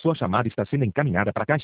Sua chamada está sendo encaminhada para a caixa